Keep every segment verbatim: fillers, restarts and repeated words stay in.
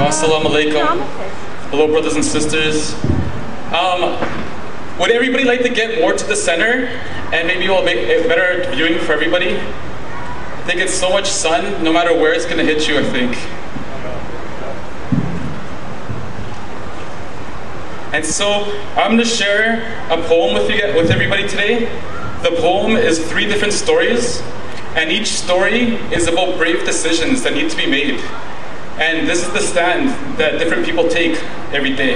Assalamu alaikum. Hello, brothers and sisters. Um, would everybody like to get more to the center, and maybe we'll make it better viewing for everybody? I think it's so much sun, no matter where it's going to hit you, I think. And so I'm going to share a poem with you, with everybody today. The poem is three different stories, and each story is about brave decisions that need to be made. And this is the stand that different people take every day.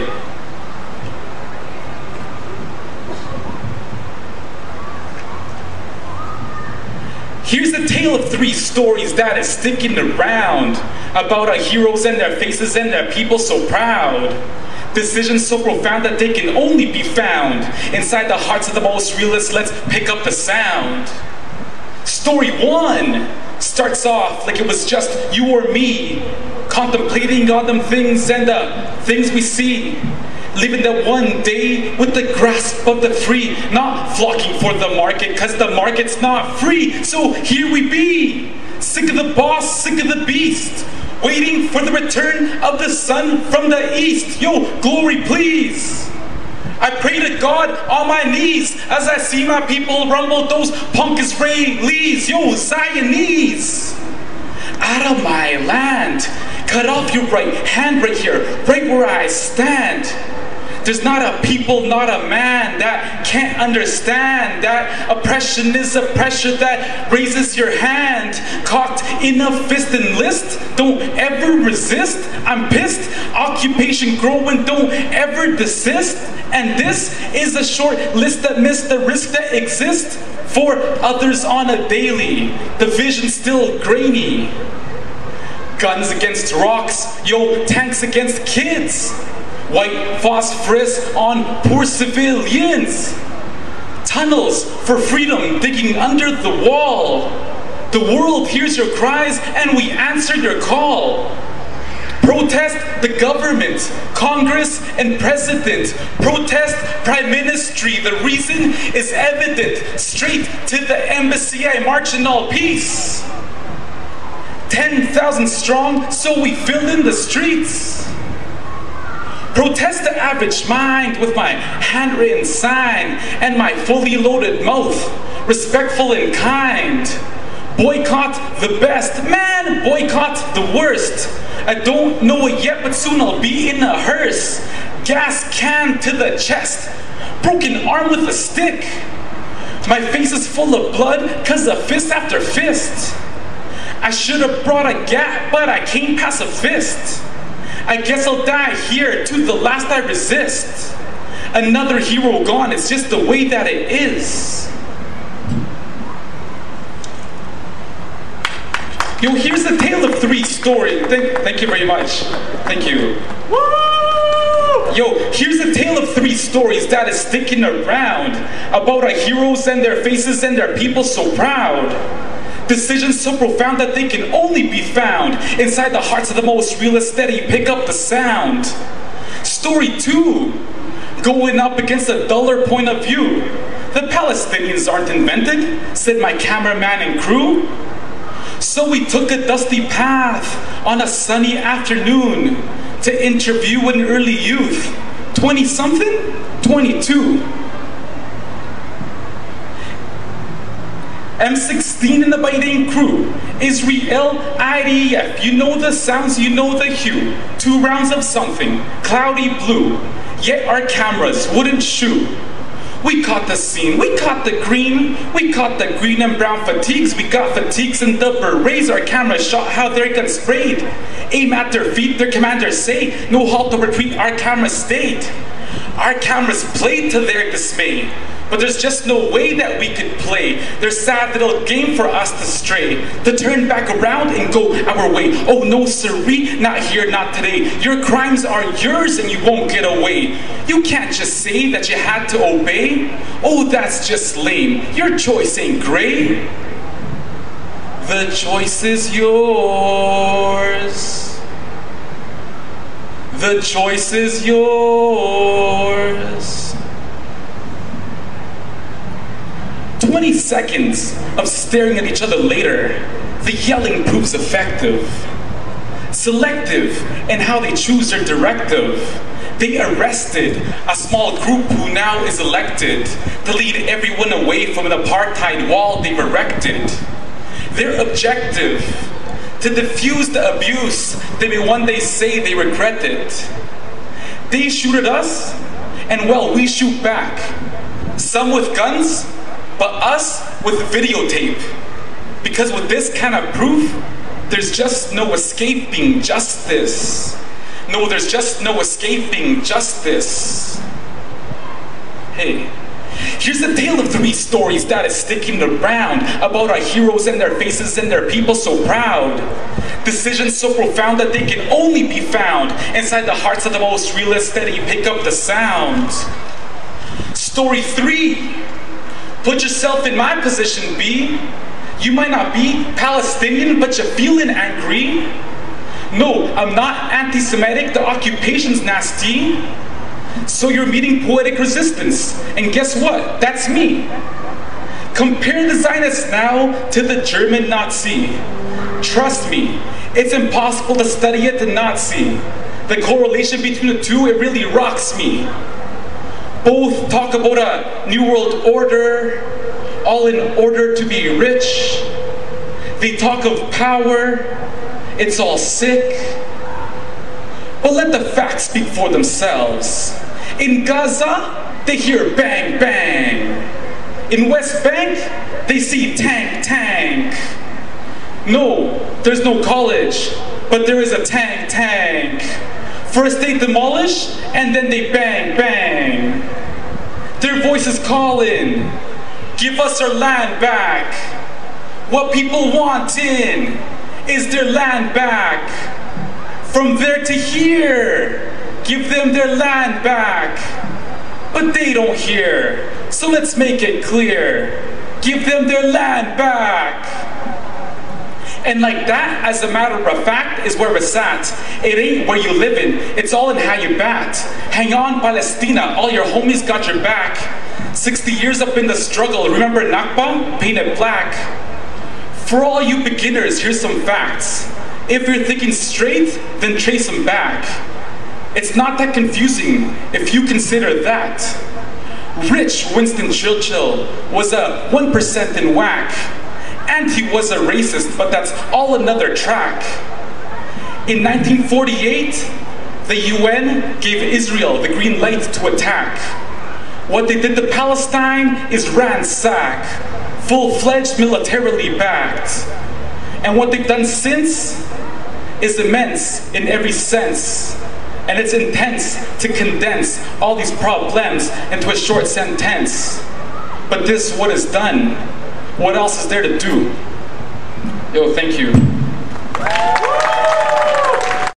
Here's the tale of three stories that is sticking around, about our heroes and their faces and their people so proud. Decisions so profound that they can only be found inside the hearts of the most realists. Let's pick up the sound. Story one starts off like it was just you or me, contemplating on them things and the things we see. Living that one day with the grasp of the free, not flocking for the market, cause the market's not free. So here we be, sick of the boss, sick of the beast, waiting for the return of the sun from the east. Yo, glory please. I pray to God on my knees as I see my people rumble those punk Israelis. Yo, Zionese. Out of my land, cut off your right hand right here, right where I stand. There's not a people, not a man that can't understand that oppression is a pressure that raises your hand. Cocked in a fist and list, don't ever resist. I'm pissed, occupation growing, don't ever desist. And this is a short list that missed the risk that exists for others on a daily. The vision's still grainy. Guns against rocks, yo, tanks against kids. White phosphorus on poor civilians. Tunnels for freedom digging under the wall. The world hears your cries and we answer your call. Protest the government, Congress and President. Protest Prime Ministry. The reason is evident. Straight to the embassy I march in all peace. ten thousand strong, so we fill in the streets. Protest the average mind with my handwritten sign and my fully loaded mouth, respectful and kind. Boycott the best, man, boycott the worst. I don't know it yet, but soon I'll be in a hearse. Gas can to the chest, broken arm with a stick. My face is full of blood, cause of fist after fist. I should have brought a gap, but I came past a fist. I guess I'll die here to the last I resist. Another hero gone, it's just the way that it is. Yo, here's the tale of three stories. Thank, thank you very much. Thank you. Woo! Yo, here's the tale of three stories that is sticking around, about our heroes and their faces and their people so proud. Decisions so profound that they can only be found inside the hearts of the most realist. Steady, pick up the sound. Story two, going up against a duller point of view. The Palestinians aren't invented, said my cameraman and crew. So we took a dusty path on a sunny afternoon to interview an early youth, twenty something, twenty-two. M sixteen in the biting crew, Israel I D F, you know the sounds, you know the hue. Two rounds of something, cloudy blue, yet our cameras wouldn't shoot. We caught the scene, we caught the green, we caught the green and brown fatigues, we got fatigues and the berets, our cameras shot how their guns sprayed. Aim at their feet, their commanders say, no halt or retreat, our cameras stayed. Our cameras played to their dismay. But there's just no way that we could play their sad little game for us to stray, to turn back around and go our way. Oh no siree, not here, not today. Your crimes are yours and you won't get away. You can't just say that you had to obey. Oh, that's just lame. Your choice ain't gray. The choice is yours. The choice is yours. twenty seconds of staring at each other later, the yelling proves effective. selective in how they choose their directive. They arrested a small group who now is elected to lead everyone away from an apartheid wall they've erected. Their objective, to diffuse the abuse they may one day say they regretted. They shoot at us, and well, we shoot back. Some with guns, but us with videotape. Because with this kind of proof, there's just no escaping justice. No, there's just no escaping justice. Hey, here's the tale of three stories that is sticking around about our heroes and their faces and their people so proud. Decisions so profound that they can only be found inside the hearts of the most realists that you pick up the sound. Story three, put yourself in my position, B. You might not be Palestinian, but you're feeling angry. No, I'm not anti-Semitic, the occupation's nasty. So you're meeting poetic resistance, and guess what? That's me. Compare the Zionist now to the German Nazi. Trust me, it's impossible to study it and not see. The correlation between the two, it really rocks me. Both talk about a new world order, all in order to be rich. They talk of power, it's all sick. But let the facts speak for themselves. In Gaza, they hear bang, bang. In West Bank, they see tank, tank. No, there's no college, but there is a tank, tank. First they demolish, and then they bang, bang. Their voices call in, give us our land back. What people want in is their land back. From there to here, give them their land back. But they don't hear, so let's make it clear. Give them their land back. And like that, as a matter of fact, is where it's at. It ain't where you livin', it's all in how you bat. Hang on, Palestina, all your homies got your back. sixty years up in the struggle, remember Nakba? Paint it black. For all you beginners, here's some facts. If you're thinking straight, then trace them back. It's not that confusing if you consider that. Rich Winston Churchill was a one percent in whack. And he was a racist, but that's all another track. In nineteen forty-eight, the U N gave Israel the green light to attack. What they did to Palestine is ransack, full-fledged militarily backed. And what they've done since is immense in every sense. And it's intense to condense all these problems into a short sentence. But this is what is done. What else is there to do? Yo, thank you.